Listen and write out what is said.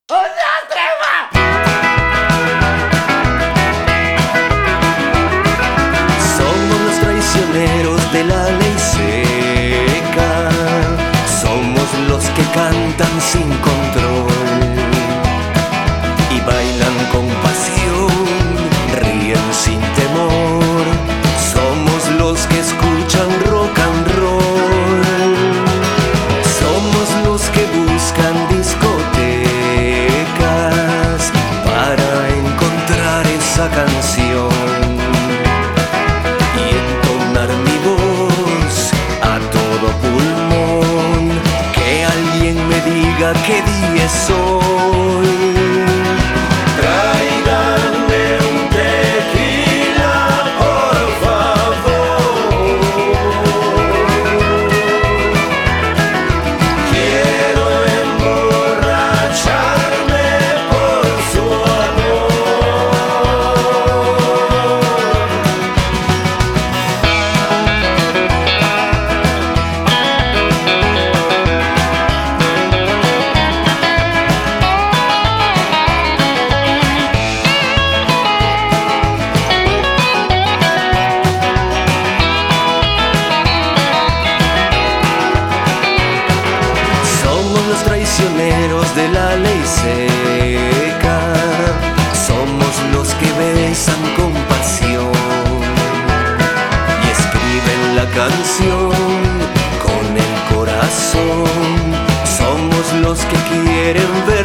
Somos los traicioneros de la ley seca, somos los que cantan sin control y bailan con pasión, ríen sin temor. Somos los que escuchan rock and roll, somos los que buscan discotecas para encontrar esa canción y entonar mi voz a todo pulmón. Que alguien me diga qué día es hoy. Tráiganme un tequila, por favor. Quiero emborracharme por su amor. Somos los traicioneros de la ley seca, somos los que besan con pasión y escriben la canción con el corazón. Somos los que quieren ver